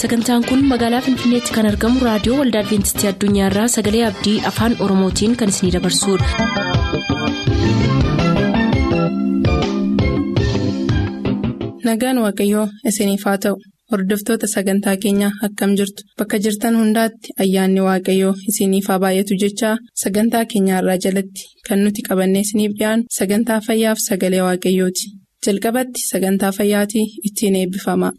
Sagantaan kun magaalaa Finfinneetti kan argamu raadiyoo Waldaa Adwiintistii Addunyaarraa Sagalee Abdii Afaan Oromootiin kan isinidabarsudha. Nagaan Waaqayyoo isiniif haa ta'u. Hordoftoota sagantaa keenyaa akkam jirtu bakka jirtan hundaatti ayyaanni Waaqayyoo isiniif haa baay'atu jechaa sagantaa keenyaarraa jalatti kan nuti qabannee isiniif dhiyaanu sagantaa fayyaaf sagalee Waaqayyooti. Jalqabatti sagantaa fayyaatii ittiin eebbifama.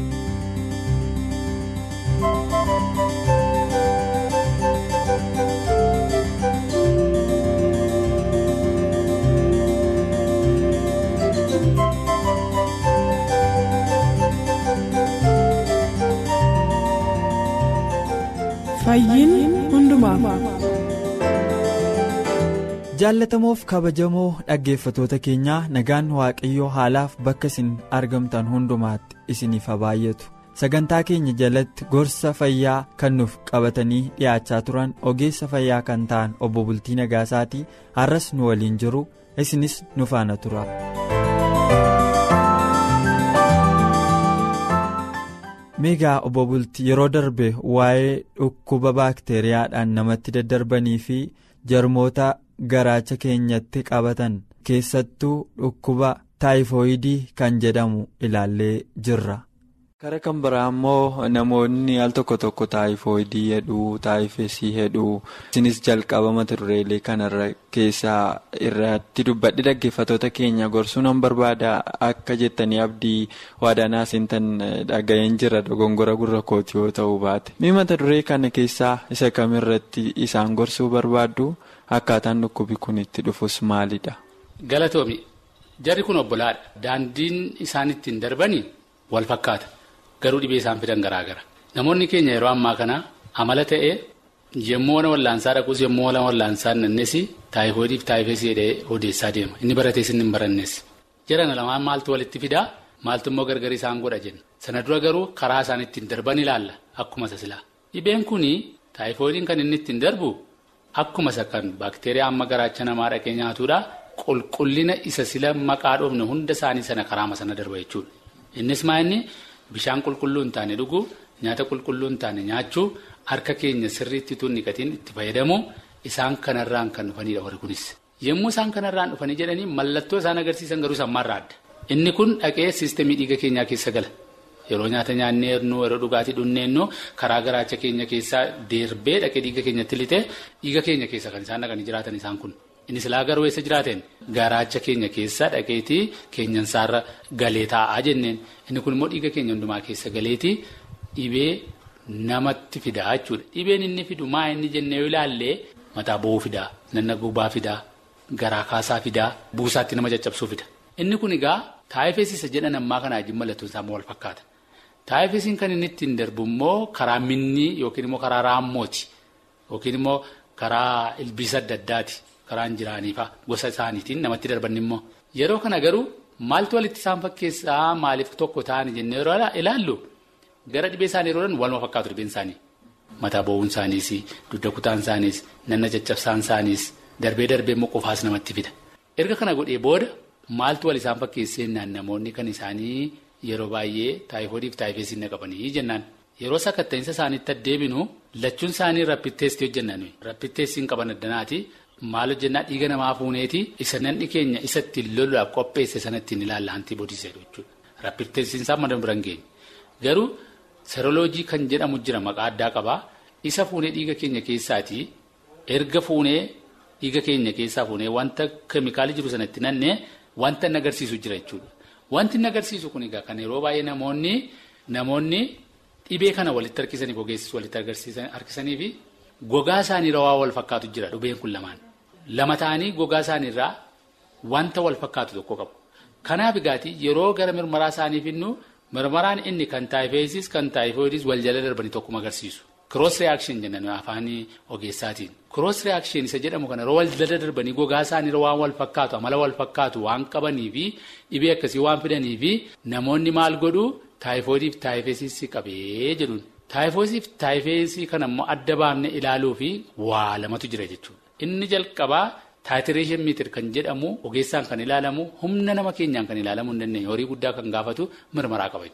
Jaallatamoof kabajamoo dhaggeeffatoota keenyaa nagaan waaqayyoo haalaaf bakka isin argamtan hundumaatti isiniif haa baay'atu. Sagantaa keenya jalatti gorsa fayyaa kan nuuf qabatanii dhiyaachaa turan ogeessa fayyaa kan ta'an obbo Bultii Nagaasaatii har'as nu waliin jiru isinis nu faana tura. Meegaa obbo Bultii yeroo darbe waa'ee dhukkuba baakteeriyaadhaan namatti daddarbanii fi jarmoota garaacha keenyatti qabatan keessattuu dhukkuba taayifoidii kan jedhamu ilaallee jirra. Kara kan biraa immoo namoonni al tokko taayifoidii hedhuu taayifesii hedhuu isinis jalqaba mata dureelee kanarra keessaa irratti dubbadhi dhaggeeffatoota keenya gorsuu nan barbaada akka jettanii abdii waadaanaa seentan dhaga'een jira dogongora gurra kooti yoo ta'uu baate. Mee mata duree kana keessaa isa kamirratti isaan gorsuu barbaaddu akkaataan dhukkubi kun itti dhufus maalidha? Galatoomi jarri kun obbolaadha. Daandiin isaan ittiin darbanii wal fakkaata. Garuu dhibee isaan fidan garaagara. Namoonni keenya yeroo ammaa kana amala ta'ee yemmuu wal wallaansaa dhaquus yemmuu wal wallaansaa nannees taayifoidiif taayifesii jedhee odeessaa deema. Inni baratees inni hin barannees. Jarana lamaan maaltu walitti fidaa? Maaltu immoo gargar isaan godha jenna. Sana dura garuu karaa isaan ittiin darban ilaalla akkuma isa silaa. Dhibeen kuni taayifoidiin kan inni ittiin darbu akkuma isa kan baakteeriyaa amma garaacha namaa dhaqee nyaatuudha. Qulqullina isa sila maqaa dhoofne hunda isaanii sana karaama sana darba jechuudha. Innis maa'inni bishaan qulqulluu hin taane dhuguu, nyaata qulqulluu hin taane nyaachuu, harka keenya sirriitti tun dhiqatiin itti fayyadamu isaan kanarraan kan dhufanidha warri kunis. Yommuu isaan kanarraan dhufanii jedhanii mallattoo isaan agarsiisan garuu sammaarraa adda. Inni kun dhaqee siistemii dhiiga keenyaa keessa gala. Yeroo nyaata nyaannee yeroo dhugaatii dhunneennu karaa garaacha keenya keessaa deerbee dhaqee dhiiga keenyatti lixee dhiiga keenya keessa kan isaan dhaqanii jiraatan isaan kun. Inni silaa garuu eessa jiraateen garaacha keenya keessa dhaqeetii keenyansaarra galee taa'aa jenneen inni kun immoo dhiiga keenya hundumaa keessa galeetii dhibee namatti fidaa jechuudha. Dhibeen inni fidu maa inni jennee yoo ilaallee mataa bo'uu fidaa, nanna gubaa fidaa, garaa kaasaa fidaa, buusaatti nama caccabsuu fida. Inni kun egaa taayifesiisa jedhan ammaa kana wajjin mallattoon isaa wal fakkaata. Taayifesiin kan inni ittiin darbu immoo karaa minnii yookiin immoo karaa raammooti yookiin immoo karaa ilbiisa adda addaati. Karaan jiraaniifaa gosa isaaniitiin namatti darban immoo yeroo kana garuu maaltu walitti isaan fakkeessaa maaliif tokko ta'anii jennee yeroo ilaallu gara dhibee isaanii yeroo waluma fakkaatu dhibeen isaanii mataa bo'uun isaaniis dugda kutaan isaaniis nanna caccabsaan isaaniis darbee immoo qofaas namatti fida. Erga kana godhee booda maaltu wal isaan fakkeessennaan namoonni kan isaanii yeroo baay'ee taayifoidiif taayifesii qabanii jennaan yeroo sakatta'insa isaaniitti addeebinu lachuun isaanii rappitteestii hojjennaan rappitteessiin qaban addanaati. Maal hojjennaa dhiiga namaa fuuneeti isa nanni keenya isa ittiin loluudhaaf qopheesse sana ittiin ilaalla antiboodiis jechuudha. Rappitteessiin isaa madda biraan geenye. Garuu seroloojii kan jedhamu jira maqaa addaa qabaa. Isa fuunee dhiiga keenya keessaatii erga fuunee dhiiga keenya keessaa fuunee wanta keemikaalii jiru sana itti nannee wanta inni agarsiisu jira jechuudha. Wanti inni agarsiisu kun egaa kan yeroo baay'ee namoonni dhibee kana walitti harkisaniif ogeessis walitti harkisanii fi gogaa isaanii rawaa wal fakkaatu jira dhibeen kun lamaan. Lama ta'anii gogaa isaaniirraa wanta wal fakkaatu tokko qabu. Kanaaf egaati yeroo gara mirmaraa isaaniif innu mirmaraan inni kan taayifeesiis kan taayifoidiis wal jala darbanii tokkuma agarsiisu. Cross reaction jennan afaan ogeessaatiin. Cross reaction isa jedhamu kana yeroo wal jala darbanii gogaa isaaniirra waan wal fakkaatu amala wal fakkaatu waan qabanii fi dhibee akkasii waan fidanii fi namoonni maal godhu taayifoidiif taayifeesiis qabee jedhuun. Taayifoosiif taayifeesii kan ammoo adda baafne ilaaluu fi waa lamatu jira jechuudha. Inni jalqabaa taayitireeshin miitir kan jedhamu ogeessaan kan ilaalamu humna nama keenyaan kan ilaalamu hin dandeenye horii guddaa kan gaafatu mirmaraa qaba jechuudha.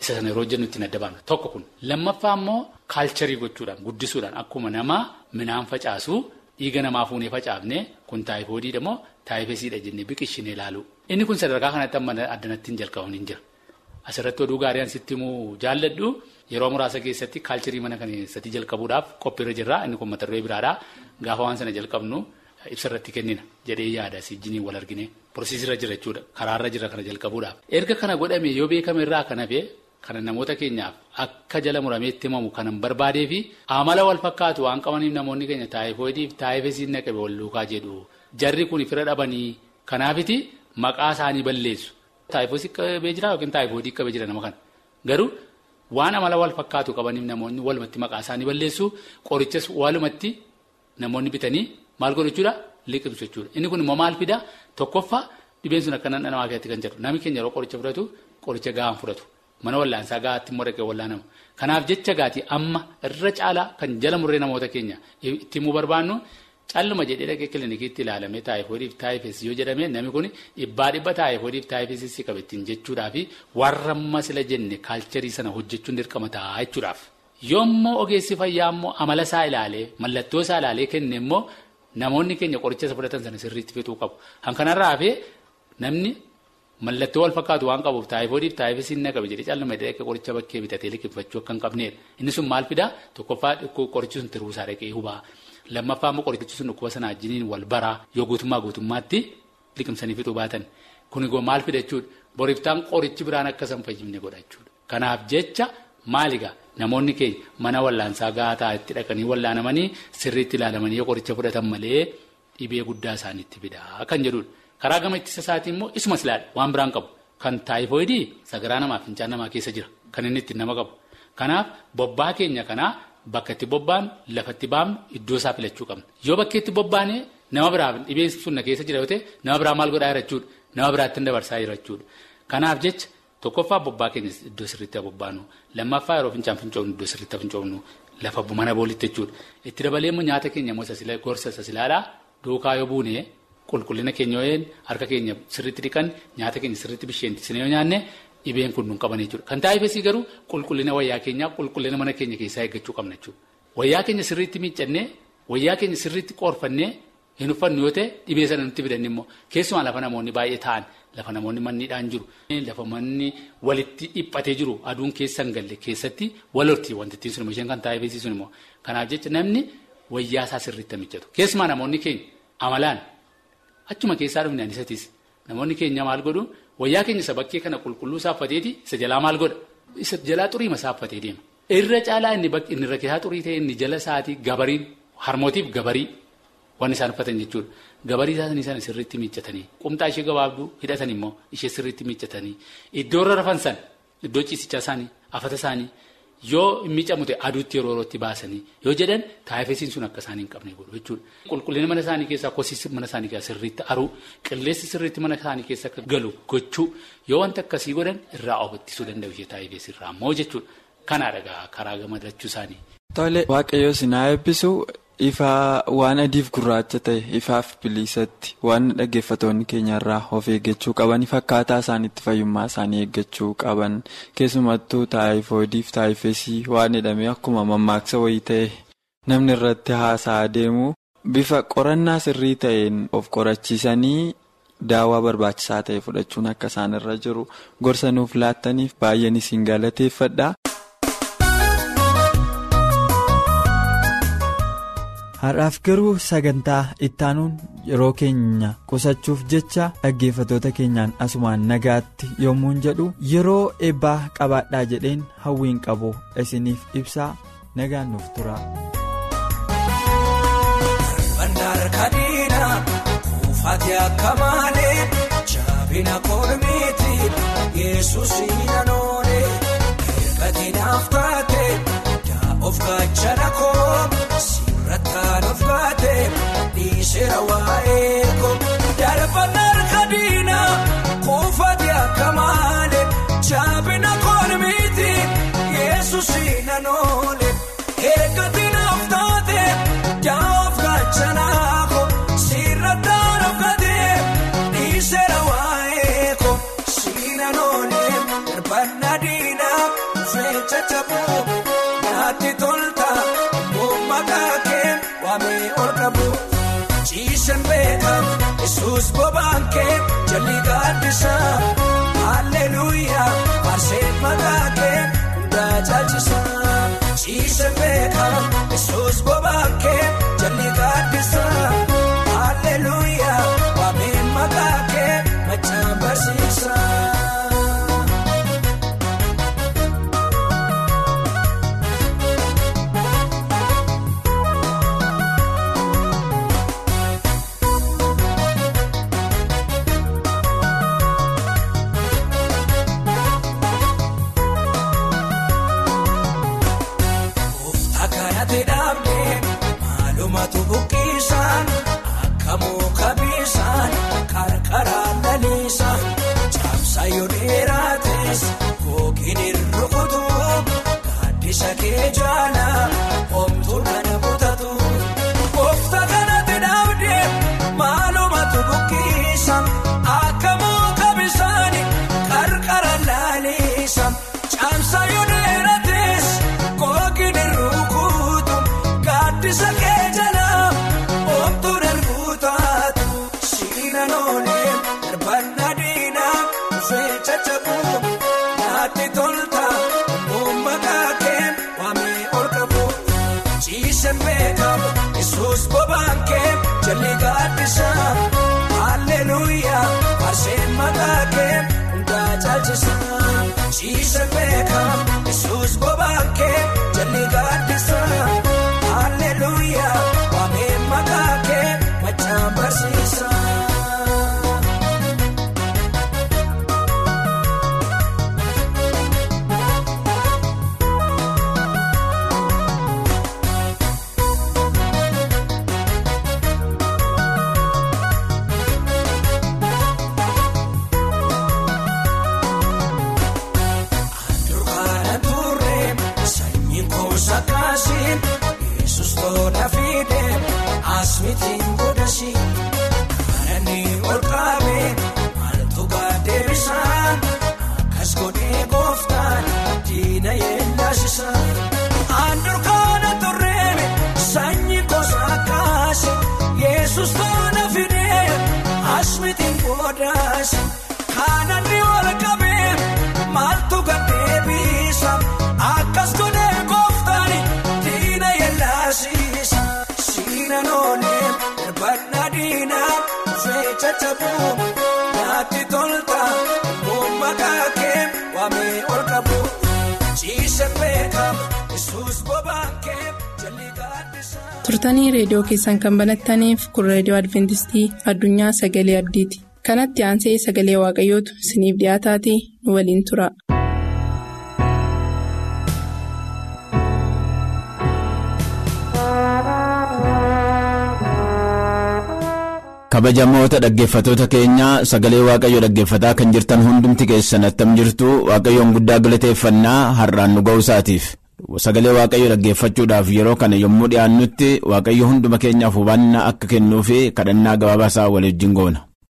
isa sana yeroo jennu ittiin adda baafna tokko kun lammaffaa immoo kaalcharii gochuudhaan guddisuudhaan akkuma namaa midhaan facaasu dhiiga namaa fuunee facaafne kun taayifoodiidha moo taayifesiidha jennee biqilchinee ilaalu inni kun sadarkaa kanatti amma addanatti hin jalqabuun hin jira asirratti oduu gaarii sitti himuu jaalladhu yeroo muraasa keessatti kaalcharii mana kana keessatti jalqabuudhaaf qophiirra jirra inni kun mata duree biraadha gaafa waan sana jalqabnu ibsarratti kennina jedhee yaada siijiniin wal argine pirosiisirra jira jechuudha karaarra jira kana jalqabuudhaaf erga kana godhame yoo beekame irraa kana fee kana namoota keenyaaf akka jala murameetti himamu kanan barbaadee fi amala wal fakkaatu waan qabaniif namoonni keenya taayifoodiif taayifesiin naqabe wal duukaa jedhu jarri kun fira dhabanii kanaafiti maqaa isaanii balleessu taayifosii qabee jira yookiin taayifoodii qabee jira nama kana garuu waan amala wal fakkaatu qabaniif namoonni walumatti maqaa isaanii balleessu qorichas walumatti namoonni bitanii maal godhu jechuudha liqimsu jechuudha inni kun immoo maal fida tokkoffaa dhibeen sun akka namaa keessatti kan jedhu namni keenya yeroo qoricha fudhatu qoricha gahaan fudhatu mana wallaansaa gahaatti immoo dhaqee wallaanamu kanaaf jecha gaatii amma irra caalaa kan jala murree namoota keenya itti himuu barbaannu calluma jedhee dhaqee kilinikiitti ilaalamee taayifoodiif taayifesii yoo jedhamee namni kun dhibba taayifoodiif taayifesii qabattiin jechuudhaaf warra amma sila jenne kaalcharii sana hojjechuun dirqama ta'a jechuudhaaf yoommoo ogeessi fayyaa immoo amala isaa ilaalee mallattoo isaa ilaalee kenne immoo namoonni keenya qoricha isa fudhatan sana sirriitti fixuu qabu hankanarraa hafee namni mallattoo wal fakkaatu waan qabuuf taayifoodiif taayifesiin naqabe jedhee calluma dhaqee qoricha bakkee bitatee liqimfachuu akka hin qabneedha inni sun maal fidaa tokkoffaa qorichi sun tiruusaa dhaqee hubaa lammaffaa immoo qorichi sun dhukkuba sana wajjiniin wal baraa yoo guutummaatti liqimsanii fixuu baatan kun egaa maal fida jechuudha boriftaan qorichi biraan akka san fayyimne godha jechuudha kanaaf jecha maaligaa namoonni keenya mana wallaansaa gaataa itti dhaqanii wallaanamanii sirriitti ilaalamanii yoo qoricha fudhatan malee dhibee guddaa isaaniitti fidaa kan jedhudha karaa gama ittisa isaatii immoo isuma silaadha waan biraan qabu kan taayifoidii sagaraa namaa fincaan namaa keessa jira kan inni ittiin nama qabu kanaaf bobbaa keenya kanaa bakka itti bobbaan lafatti baamnu iddoo isaa filachuu qabna yoo bakka itti bobbaane nama biraaf dhibeen sun na keessa jira yoo ta'e nama biraa maal godhaa jira jechuudha nama biraatti hin dabarsaa jira jechuudha kanaaf jecha tokkoffaa bobbaa keenya iddoo sirriitti bobbaanu lammaffaa yeroo fincaan fincoofnu iddoo sirriitti fincoofnu lafa mana boolitti jechuudha itti dabalee immoo nyaata keenya immoo gorsa silaalaa duukaa yoo buune qulqullina keenya yoo harka keenya sirriitti dhiqan nyaata keenya sirriitti bisheenttisne yoo nyaanne dhibeen kun nun qaban jechuudha kan taayifesii garuu qulqullina wayyaa keenyaa qulqullina mana keenya keessaa eeggachuu qabna jechuudha wayyaa keenya sirriitti miiccannee wayyaa keenya sirriitti qoorfannee hin uffannu yoo ta'e dhibee sana nutti fidan immoo keessumaa lafa namoonni baay'ee ta'an lafa namoonni manniidhaan jiru lafa manni walitti dhiphatee jiru aduun keessa hin galle keessatti walortii wanti ittiin sun isheen kan taayifesii sun immoo kanaaf jecha namni wayyaa isaa sirriitti miiccatu keessumaa namoonni keenya amalaan achuma keessaa dhufne anisatiis namoonni keenya maal godhu wayyaa keenya isa bakkee kana qulqulluu saaffateeti isa jalaa maal godha isa jalaa xuriima saaffatee deema irra caalaa inni irra keessaa xurii ta'e inni jala isaatii gabariin harmootiif gabarii waan isaan uffatan jechuudha gabarii isaanii sana sirriitti miiccatanii qumxaa ishee gabaabduu hidhatan immoo ishee sirriitti miiccatanii iddoo irra rafan san iddoo ciisichaa isaanii afata isaanii yoo miiccamu ta'e aduutti yerootti baasanii yoo jedhan taayifesiin sun akka isaanii hin qabne godhu jechuudha qulqullina mana isaanii keessaa kosiisi mana isaanii keessaa sirriitti aruu qilleensi sirriitti mana isaanii keessa akka galu gochuu yoo wanta akkasii godhan irraa of ittisuu danda'u ishee taayifesii irraa immoo jechuudha kanaadha karaa gammachuu isaanii. Tole waaqayyoo sinaa eebbisu ifaa waan adiif gurraacha ta'e ifaaf biliisatti waan dhaggeeffatoonni keenyarraa of eeggachuu qaban fakkaataa isaaniitti fayyummaa isaanii eeggachuu qaban keessumattuu taayifoodiif taayifesii waan jedhamee akkuma mammaaksa wayii ta'e namni irratti haasa'aa deemu bifa qorannaa sirrii ta'een of qorachiisanii daawaa barbaachisaa ta'e fudhachuun akka isaan irra jiru gorsa nuuf laattaniif baay'een isin galateeffadha. Har'aaf garuu sagantaa ittaanuun yeroo keenya qusachuuf jecha dhaggeeffatoota keenyaan asumaan nagaatti yommuun jedhu yeroo eebbaa qabaadhaa jedheen hawwiin qabu isiniif ibsaa nagaan nuuf tura. Bandaar kadiina kuufate akka malee jaabina koolmeeti Yesuus naannoole ergatiin aftaate of gaachana koo. Rataan of gaate dhiisera waa'ee koo darbannaan kadiina kuufate akka malee jaabina koolmeeti Yesuus naannoole ergatiin aftaate of gaachana koo rataan of gaate dhiisera waa'ee koo naannoole darbannaan diina. dhufee caccabuu naatti tolta maqaa kee waamee ol qabu ciiseen beekamu Yesuus bobaan kee jalli gaaddisa Alleluuyaa faarseen maqaa kee hundaa caalchisa ciiseen beekamu Yesuus bobaan kee jalli gaaddisa Alleluuyaa waamee maqaa kee machaan barsiisa. Sakee jaala omtuun kana butatu koofta kanatti dhaabdee maalumatu buqqisa akka muka bisaanii qarqara laalisa caamsa yoo dheerates kookini rukutu gaaddisa kee jala omtuun erguutaatu siinan oolee darbaan adiinaa dhufee caccabuu naatti tolta. Ciiseen beekamu Yesuus bobaan kee jalli gaaddisa Alleluuyaa faarseen maqaa kee hundaa caalchisa ciiseen beekamu Yesuus bobaan kee jalli gaaddisa Alleluuyaa waamee maqaa kee machaan barsiisa. Yesus tola fide asmitiin godhasi kanani ol qabe maaltu gaaddeebisaan akkas godhee gooftaan diina yellaasisa handurkaana turreebe sanyi gosa kaase Yesus tola fide asmitiin godhasi kanani ol qabe maaltu gaaddeebisa akkas godhee gooftaan. Siinan oolee darbaan adiinaa dhufee caccabuu naatti tolta maqaa kee waamee ol qabu ciiseen beekamu Yesuus bobaan kee jalli gaaddisa. Turtanii reediyoo keessan kan banattaniif kun reediyoo Adventistii Addunyaa Sagalee Abdiiti. Kanatti aansee sagalee Waaqayyootu isiniif dhiyaataatii nu waliin tura. Kabajamoota dhaggeeffatoota keenya sagalee Waaqayyo dhaggeeffataa kan jirtan hundumti keessan attam jirtu Waaqayyoon guddaa galateeffannaa har'aan nu ga'uusaatiif sagalee Waaqayyo dhaggeeffachuudhaaf yeroo kana yommuu dhiyaannutti Waaqayyo hunduma keenyaaf hubannaa akka kennuufi kadhannaa gabaabaasaa waliin goona.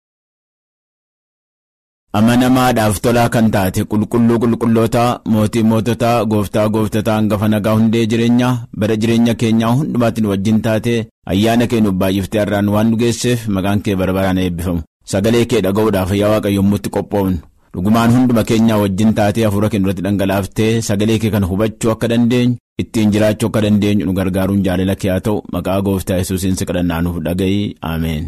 Amanamaadhaaf tolaa kan taate qulqulluu qulqullootaa mootii moototaa gooftaa gooftotaa hangafa nagaa hundee jireenyaa bara jireenya keenyaa hundumaatti nu wajjin taate ayyaana kee nuuf baay'iftee har'aan waan nu geesseef maqaan kee barbaraan eebbifamu sagalee kee dhaga'uudhaaf yaa Waaqayyo yommuutti qophoofnu dhugumaan hunduma keenyaa wajjin taatee hafuura kee nurratti dhangalaaftee sagalee kee kana hubachuu akka dandeenyu ittiin jiraachuu akka dandeenyu nu gargaaruun jaalala kee haa ta'u maqaa gooftaa Yesuusiin si kadhannaa nuuf dhaga'i ameen.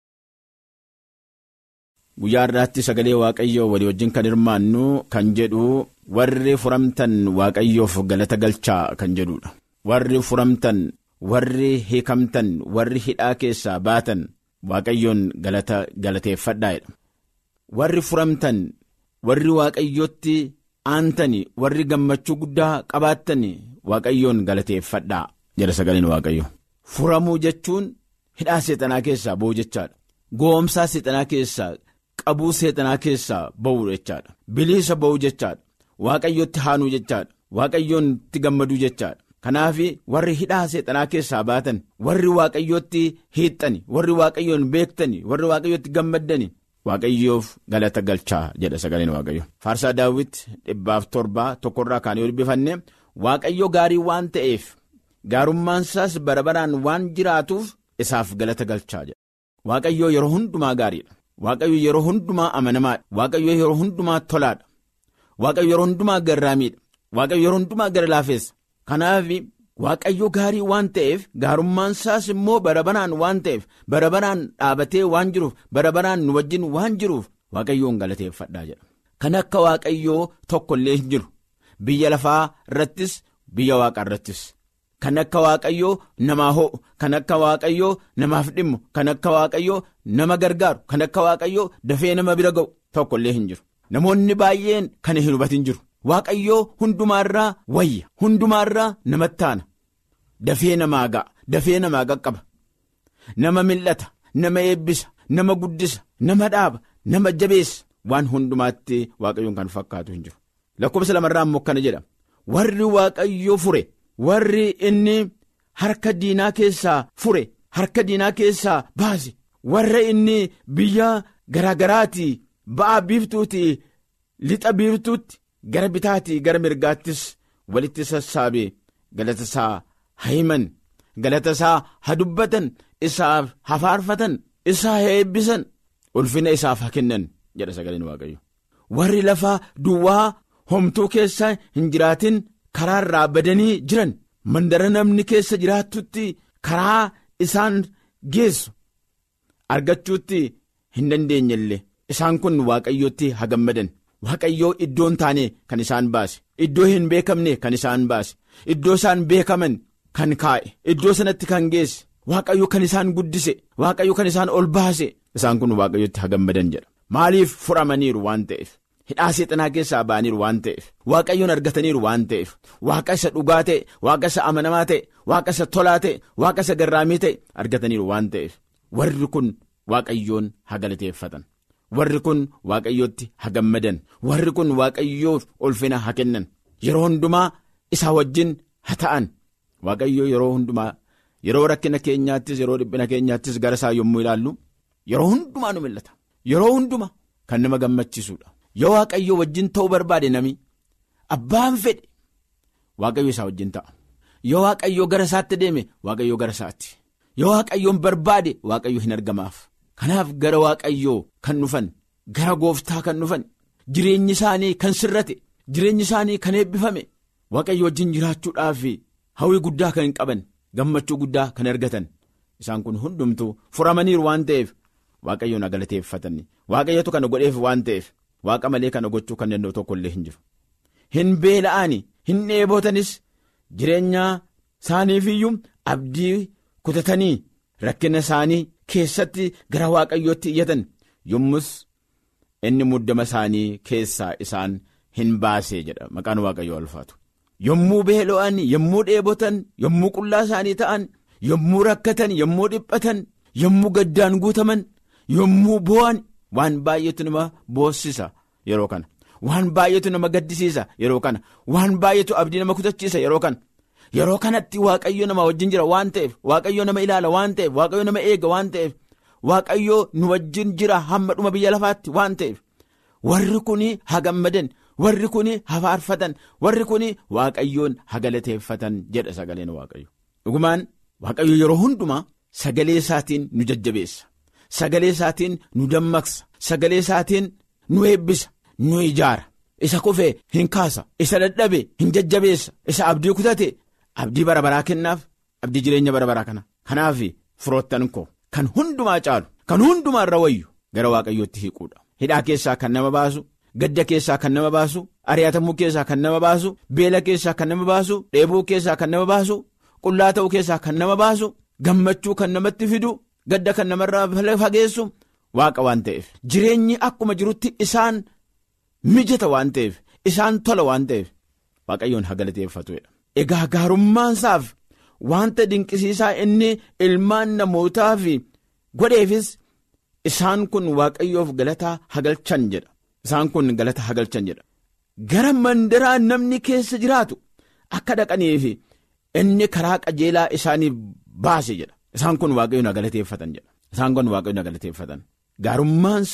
Guyyaa irraatti sagalee Waaqayyoo walii wajjin kan hirmaannu kan jedhu warri furamtan Waaqayyoof galata galchaa kan jedhudha. Warri furamtan, warri hiikamtan, warri hidhaa keessaa baatan Waaqayyoon galateeffadhaa'edha. Warri furamtan, warri Waaqayyootti aantani, warri gammachuu guddaa qabaatani Waaqayyoon galateeffadhaa jedha sagaleen Waaqayyo. Furamuu jechuun hidhaa seexanaa keessaa ba'uu jechaadha. Goomsaa seexanaa keessaa qabuu seexanaa keessaa ba'uu jechaadha. Bilisa ba'uu jechaadha. Waaqayyootti haanuu jechaadha. Waaqayyoon itti gammaduu jechaadha. Kanaaf warri hidhaa seexanaa keessaa baatan, warri Waaqayyootti hiixxani, warri Waaqayyoon beektani, warri Waaqayyootti gammaddani waaqayyoof galata galchaa jedha sagaleen waaqayyo. Faarsaa Daawit 107 kan yoo dubbifanne waaqayyo gaarii waan ta'eef gaarummaan isaas bara baraan waan jiraatuuf isaaf galata galchaa jedha. Waaqayyo yeroo hundumaa gaariidha. Waaqayyo yeroo hundumaa amanamaadha. Waaqayyo yeroo hundumaa tolaadha. Waaqayyo yeroo hundumaa garraamiidha. Waaqayyo yeroo hundumaa gara laafeessa. Kanaaf waaqayyo gaarii waan ta'eef gaarummaan isaas immoo bara baraan waan ta'eef bara baraan dhaabatee waan jiruuf bara baraan nu wajjin waan jiruuf waaqayyoon galateeffadhaa jedha. Kan akka waaqayyoo tokko illee hin jiru. Biyya lafaa irrattis biyya waaqaa irrattis. Kan akka waaqayyoo namaa ho'u, kan akka waaqayyoo namaaf dhimmu, kan akka waaqayyoo nama gargaaru, kan akka waaqayyoo dafee nama bira ga'u tokko illee hin jiru. Namoonni baay'een kana hin hubatin jiru. Waaqayyoo hundumaarraa wayya, hundumaarraa namatti aana. Dafee namaa ga'a, dafee namaa qaqqaba. Nama mil'ata, nama eebbisa, nama guddisa, nama dhaaba, nama jabeessa. Waan hundumaatti waaqayyoon kan fakkaatu hin jiru. Lakkoofsa 2 immoo kana jedha. Warri waaqayyoo fure, warri inni harka diinaa keessaa fure, harka diinaa keessaa baase, warra inni biyya garaagaraatii ba'aa biiftuutii lixa biiftuutti gara bitaatii gara mirgaattis walitti sassaabee galata isaa himan, galata isaa haa dubbatan, isaaf haa faarfatan, isaa haa eebbisan, ulfina isaaf haa kennan jedha sagaleen waaqayyo. Warri lafaa duwwaa homtuu keessa hin jiraatin karaa irraa badanii jiran, mandara namni keessa jiraattutti karaa isaan geessu argachuutti hin dandeenye illee isaan kun waaqayyootti haa gammadan. Waaqayyoo iddoon taane kan isaan baase, iddoo hin beekamne kan isaan baase, iddoo isaan beekaman kan kaa'e, iddoo sanatti kan geesse, waaqayyo kan isaan guddise, waaqayyo kan isaan ol baase, isaan kun waaqayyootti haa gammadan jedha. Maaliif furamaniiru waan ta'eef, hidhaa seexanaa keessaa ba'aniiru waan ta'eef, waaqayyoon argataniiru waan ta'eef, waaqa isa dhugaa ta'e, waaqa isa amanamaa ta'e, waaqa isa tolaa ta'e, waaqa isa garraamii ta'e argataniiru waan ta'eef, warri kun waaqayyoon haa galateeffatan. Warri kun waaqayyootti haa gammadan. Warri kun waaqayyoof ulfina haa kennan. Yeroo hundumaa isaa wajjin haa ta'an. Waaqayyoo yeroo hundumaa, yeroo rakkina keenyaattis, yeroo dhiphina keenyaattis gara isaa yommuu ilaallu yeroo hundumaa nu mil'ata. Yeroo hundumaa kan nama gammachiisuudha. Yoo waaqayyoo wajjin ta'uu barbaade nami abbaan fedhe waaqayyo isaa wajjin ta'a. Yoo waaqayyoo gara isaatti deeme waaqayyoo gara isaatti. Yoo waaqayyoon barbaade waaqayyoo hin argamaaf. Kanaaf gara waaqayyoo kan dhufan, gara gooftaa kan dhufan, jireenyi isaanii kan sirrate, jireenyi isaanii kan eebbifame, waaqayyo wajjin jiraachuudhaaf hawwii guddaa kan qaban, gammachuu guddaa kan argatan, isaan kun hundumtuu furamaniiru waan ta'eef waaqayyoon haa galateeffatan. Waaqayyotu kana godheef waan ta'eef waaqa malee kana gochuu kan danda'u tokko illee hin jiru. Hin beela'ani, hin dheebotanis, jireenya isaaniifiyyuu abdii kutatanii rakkina isaanii keessatti gara waaqayyootti iyyatan yommus inni muddama isaanii keessaa isaan hin baasee jedha. Maqaan waaqayyoo ulfaatu. Yommuu beela'an, yommuu dheebotan, yommuu qullaa isaanii ta'an, yommuu rakkatan, yommuu dhiphatan, yommuu gaddaan guutaman, yommuu boo'an waan baay'eetu nama boossisa yeroo kana. Waan baay'eetu nama gaddisiisa yeroo kana. Waan baay'eetu abdii nama kutachiisa yeroo kana. Yeroo kanatti waaqayyo nama wajjin jira waan ta'eef, waaqayyo nama ilaala waan ta'eef, waaqayyo nama eega waan ta'eef, waaqayyo nu wajjin jira hamma dhuma biyya lafaatti waan ta'eef, warri kuni haa gammadan, warri kuni haa faarfatan, warri kuni waaqayyoon haa galateeffatan jedha sagaleen waaqayyo. Dhugumaan waaqayyo yeroo hundumaa sagalee isaatiin nu jajjabeessa, sagalee isaatiin nu dammaqsa, sagalee isaatiin nu eebbisa, nu ijaara. Isa kufee hin kaasa, isa dadhabe hin jajjabeessa, isa abdii kutate abdii bara baraa kennaaf, abdii jireenya bara baraa kana. Kanaaf firoottan koo kan hundumaa caalu, kan hundumaa irra wayyu gara waaqayyootti hiiquudha. Hidhaa keessaa kan nama baasu, gadda keessaa kan nama baasu, ari'atamuu keessaa kan nama baasu, beela keessaa kan nama baasu, dheebuu keessaa kan nama baasu, qullaa ta'uu keessaa kan nama baasu, gammachuu kan namatti fidu, gadda kan namarraa fageessu waaqa waan ta'eef, jireenyi akkuma jirutti isaan mijata waan ta'eef, isaan tola waan ta'eef waaqayyoon haa galateeffatuudha. Egaa gaarummaansaaf wanta dinqisiisaa inni ilmaan namootaaf godheefis isaan kun waaqayyoof galata hagalchan jedha. Isaan kun galata hagalchan jedha. Gara mandaraa namni keessa jiraatu akka dhaqaniif inni karaa qajeelaa isaaniif baase jedha. Isaan kun waaqayyoon haa galateeffatan jedha. Isaan kun waaqayyoon haa galateeffatan. Gaarummaansaa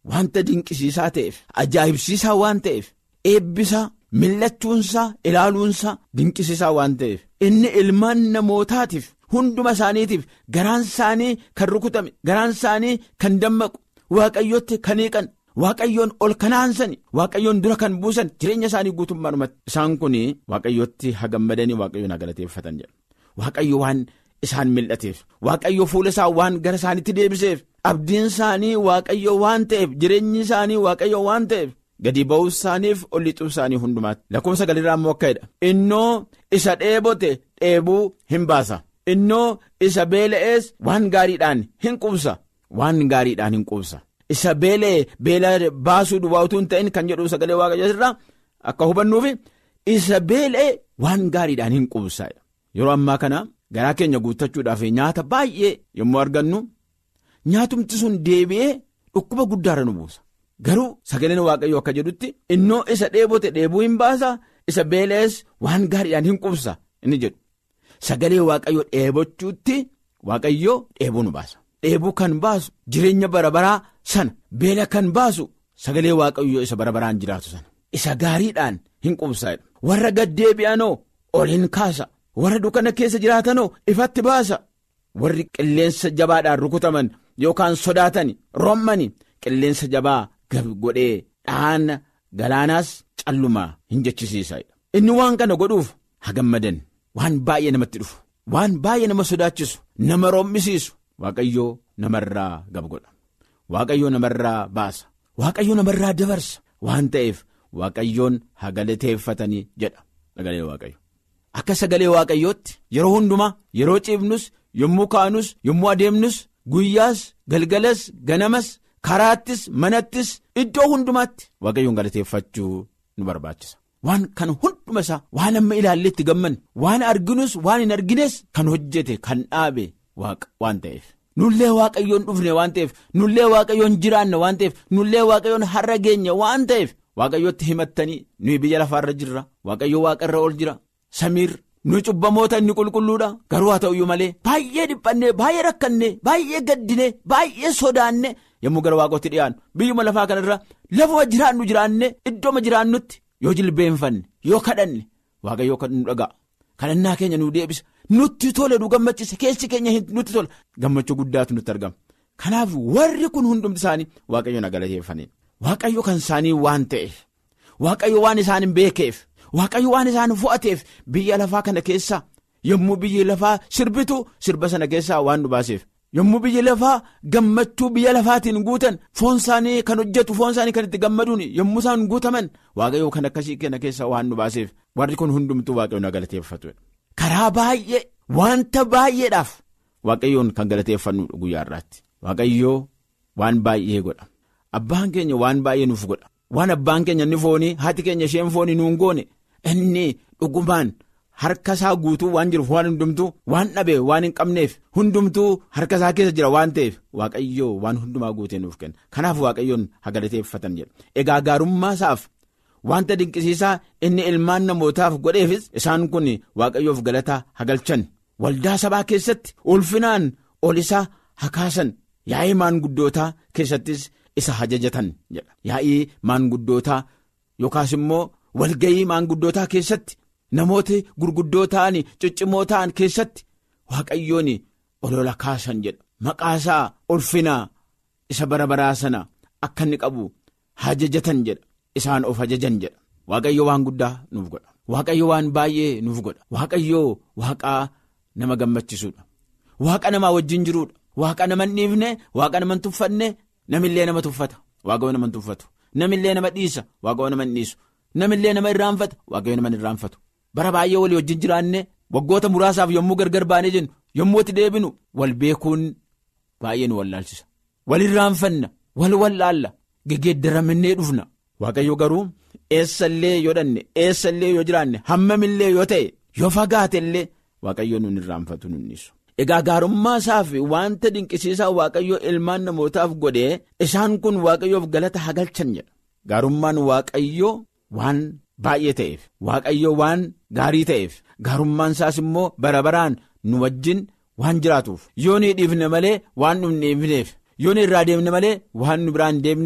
wanta dinqisiisaa ta'eef ajaa'ibsiisaa waan ta'eef eebbisaa millachuunsaa ilaaluunsaa dinqisiisaa waan ta'eef inni ilmaan namootaatiif hunduma isaaniitiif garaan isaanii kan rukutame garaan isaanii kan dammaqu waaqayyotti kan hiiqan waaqayyoon ol kanaansani waaqayyoon dura kan buusan jireenya isaanii guutummaadhumatti isaan kun waaqayyotti hagammadanii waaqayyoon galateeffatan jedha. Waaqayyo waan isaan mil'ateef waaqayyo fuula isaa waan gara isaaniitti deebiseef abdiin isaanii waaqayyo waan ta'eef jireenyi isaanii waaqayyo waan ta'eef gadi ba'uu isaaniif ol lixuu isaanii hundumaatti lakkoofsa 9 immoo akka jedha innoo isa dheebote dheebuu hin baasa innoo isa beela'ees waan gaariidhaan hin quubsa waan gaariidhaan hin quubsa isa beela'e beela baasuu duwwaa utuu hin ta'in kan jedhu sagalee waaqayyo irraa akka hubannuufi isa beela'e waan gaariidhaan hin quubsa yeroo ammaa kana garaa keenya guuttachuudhaaf nyaata baay'ee yommuu argannu nyaatumti sun deebi'ee dhukkuba guddaarra nu buusa garuu sagaleen waaqayyo akka jedhutti innoo isa dheebote dheebuu hin baasa isa beela'es waan gaariidhaan hin quubsa inni jedhu sagalee waaqayyo dheebochuutti waaqayyo dheebuu nu baasa dheebuu kan baasu jireenya barabaraa sana beela kan baasu sagalee waaqayyo isa barabaraan jiraatu sana isa gaariidhaan hin quubsa warra gaddeebi'anoo ol hin kaasa warra dukkana keessa jiraatanoo ifatti baasa warri qilleensa jabaadhaan rukutaman yookaan sodaatan rommani qilleensa jabaa gab godhee dhaana galaanaas callumaa hin jechisiisa inni waan kana godhuuf hagammadan waan baay'ee namatti dhufu waan baay'ee nama sodaachisu nama rommisiisu waaqayyoo namarraa gab godha waaqayyoo namarraa baasa waaqayyoo namarraa dabarsa waan ta'eef waaqayyoon hagalateeffatanii jedha sagalee waaqayyo. Akka sagalee waaqayyootti yeroo hundumaa yeroo ciibnus yommuu kaanus yommuu adeemnus guyyaas galgalas ganamas karaattis manattis iddoo hundumaatti waaqayyoon galateeffachuu nu barbaachisa. Waan kana hunduma isaa waan amma ilaalleetti gamman waan arginus waan hin argines kan hojjete kan dhaabe waaqa waan ta'eef nullee waaqayyoon dhufne waan ta'eef nullee waaqayyoon jiraanne waan ta'eef nullee waaqayyoon har'a geenye waan ta'eef waaqayyootti himattanii nuyi biyya lafaarra jirra waaqayyoo waaqarra ol jira. Samiir nu cubbamoota inni qulqulluudha garuu haa ta'uyyuu malee baay'ee dhiphanne baay'ee rakkanne baay'ee gaddine baay'ee sodaanne yommuu gara waaqootti dhiyaannu biyyuma lafaa kanarra lafuma jiraannu jiraanne iddooma jiraannutti yoo jilbeenfanne yoo kadhanne waaqayyoo kan nu dhaga'a kadhannaa keenya nu deebisa nutti tole nu gammachiisa keessi keenya nutti tola gammachuu guddaatu nutti argama kanaaf warri kun hundumti isaanii waaqayyoon galateeffaniin waaqayyo kan isaanii waan ta'eef waaqayyo waan isaan hin beekeef. Waaqayyo waan isaan fo'ateef biyya lafaa kana keessa yommuu biyyi lafaa sirbitu sirba sana keessaa waan nu baaseef yommuu biyyi lafaa gammachuu biyya lafaatiin guutan foon isaanii kan hojjetu foon isaanii kan itti gammaduun yommuu isaan guutaman waaqayyo kan akkasii kana keessaa waan nu baaseef warri kun hundumtuu waaqayyoon galateeffatu karaa baay'ee wanta baay'eedhaaf waaqayyoon kan galateeffannu guyyaa irraatti waaqayyoo waan baay'ee godha abbaan keenya waan baay'ee nuuf godha waan abbaan keenya inni foonii haati keenya isheen foonii nuun goone. Inni dhugumaan harka isaa guutuu waan jiruuf waan hundumtuu waan dhabe waan hin qabneef hundumtuu harka isaa keessa jira waan ta'eef waaqayyoo waan hundumaa guutee nuuf kenna kanaaf waaqayyoon galateeffatan jedha egaa gaarummaa isaaf wanta dinqisiisaa inni ilmaan namootaaf godheefis isaan kun waaqayyoof galata galchan waldaa sabaa keessatti ulfinaan ol isaa kaasan yaa'ii maanguddootaa keessattis isa ajajatan jedha yaa'ii maanguddootaa yookaas immoo. Walgayii maanguddootaa keessatti namoota gurguddoo ta'an ciccimoo ta'an keessatti waaqayyoon olola kaasan jedha maqaasaa ulfinaa isa bara baraa sana akka inni qabu ajajatan jedha isaan of ajajan jedha waaqayyo waan guddaa nuuf godha waaqayyo waan baay'ee nuuf godha waaqayyo waaqaa nama gammachisuudha waaqa namaa wajjin jiruudha waaqa nama hin dhiifne waaqa nama hin tuffanne namillee nama tuffata waaqayyo nama hin tuffatu namillee nama dhiisa waaqayyo nama hin dhiisu. Namillee nama irraanfata waaqayyo nama irraanfatu bara baay'ee walii wajjin jiraanne waggoota muraasaaf yommuu gargar baanee jennu yommuu itti deebinu wal beekuun baay'ee nu wallaalchisa wal irraanfanna wal wallaalla geggeeddaramannee dhufna waaqayyo garuu eessallee yoo dhanne eessallee yoo jiraanne hammamillee yoo ta'e yoo fagaatellee waaqayyo nun irraanfatu nunnisu. Egaa gaarummaa isaa fi wanta dinqisiisaa waaqayyo ilmaan namootaaf godhee isaan kun waaqayyoof galata galchan jedha gaarummaan waaqayyo. Waan baay'ee ta'eef waaqayyo waan gaarii ta'eef gaarummaan isaas immoo bara baraan nu wajjin waan jiraatuuf yoo ni dhiifne malee waan nu hin dhiifneef yoo ni irraa deemne malee waan nu biraan deemneef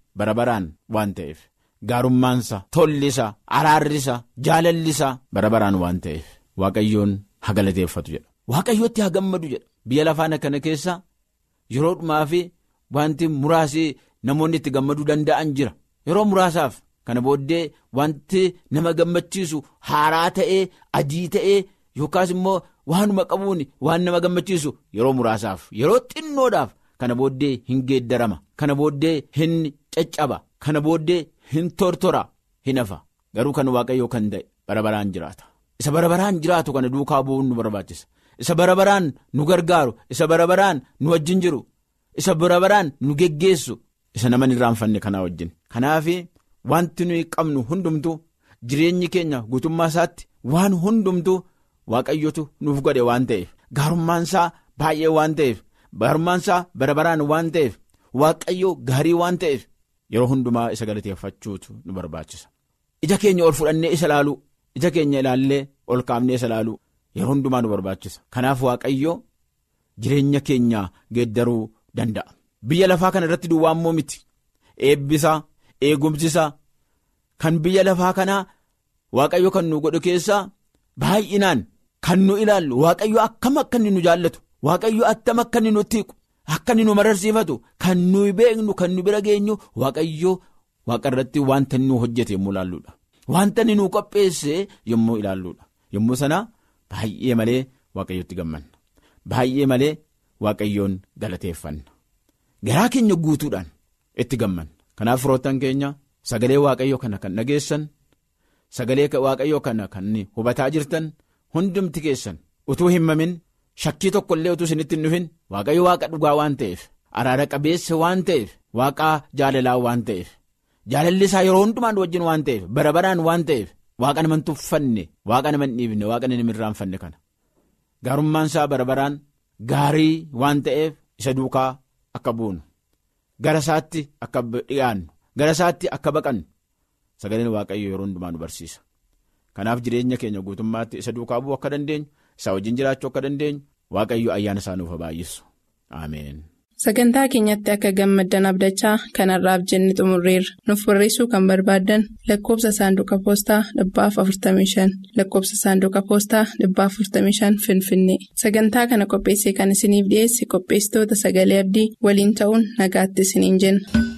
bara baraan waan ta'eef gaarummaansa tollisa araarrisa jaalallisa bara baraan waan ta'eef waaqayyoon haa galateeffatu jedha. Waaqayyootti haa gammadu jedha. Biyya lafaa kana keessa yeroo dhumaa fi wanti muraasii namoonni itti gammaduu danda'an jira. Yeroo muraasaaf kana booddee wanti nama gammachiisu haaraa ta'ee adii ta'ee yookaas immoo waanuma qabuun waan nama gammachiisu yeroo muraasaaf yeroo xinnoodhaaf kana booddee hin geeddarama, kana booddee hin caccaba, kana booddee hin tortora, hin hafa. Garuu kan waaqayyoo kan ta'e bara baraan jiraata. Isa bara baraan jiraatu kana duukaa bu'uun nu barbaachisa. Isa bara baraan nu gargaaru, isa bara baraan nu wajjin jiru, isa bara baraan nu geggeessu, isa nama hin irraanfanne kanaa wajjin. Kanaaf wanti nuyi qabnu hundumtu jireenyi keenya guutummaa isaatti waan hundumtu waaqayyotu nuuf godhe waan ta'eef gaarummaansaa baay'ee waan ta'eef gaarummaansaa bara baraan waan ta'eef waaqayyoo gaarii waan ta'eef yeroo hundumaa isa galateeffachuutu nu barbaachisa. Ija keenya ol fudhannee isa ilaaluu, ija keenya ilaallee ol kaafnee isa ilaaluu yeroo hundumaa nu barbaachisa. Kanaaf waaqayyoo jireenya keenya geeddaruu danda'a. Biyya lafaa kana irratti duwwaa immoo miti. Eebbisaa, eegumsisaa kan biyya lafaa kanaa waaqayyo kan nu godhu keessaa baay'inaan kan nu ilaallu waaqayyo akkam akka inni nu jaallatu, waaqayyo attam akka inni nutti hiiku, akka inni nu mararsiifatu kan nu beeknu, kan nu bira geenyu waaqayyo waaqa irratti wanta inni nu hojjete yommuu ilaalluudha. Wanta inni nu qopheesse yommuu ilaalluudha. Yommuu sana baay'ee malee waaqayyotti gammanna. Baay'ee malee waaqayyoon galateeffanna. Garaa keenya guutuudhaan itti gammanna. Kanaaf firoottan keenya sagalee waaqayyoo kana kan dhageessan, sagalee waaqayyoo kana kan hubataa jirtan hundumti keessan utuu hin mamin shakkii tokko illee utuu isinitti hin dhufin waaqayyo waaqa dhugaa waan ta'eef, araara qabeessa waan ta'eef, waaqa jaalalaa waan ta'eef, jaalalli isaa yeroo hundumaan wajjin waan ta'eef, bara baraan waan ta'eef waaqa nama hin tuffanne, waaqa nama hin dhiibne, waaqa nama hin irraanfanne kana gaarummaan isaa bara baraan gaarii waan ta'eef isa duukaa akka buunu, gara isaatti akka dhiyaannu, gara isaatti akka baqannu sagaleen waaqayyo yeroo hundumaa nu barsiisa. Kanaaf jireenya keenya guutummaatti isa duukaa bu'uu akka dandeenyu, isa wajjin jiraachuu akka dandeenyu waaqayyo ayyaana isaa nuuf haa baay'isu. Ameen. Sagantaa keenyatti akka gammaddan abdachaa kanarraaf jenne xumurreerra. Nuuf barreessuu kan barbaaddan lakkoobsa saanduqa poostaa 45 lakkoobsa saanduqa poostaa 45 Finfinnee. Sagantaa kana qopheessee kan isiniif dhiyeesse qopheessitoota sagalee abdii waliin ta'uun nagaatti isiniin jenna.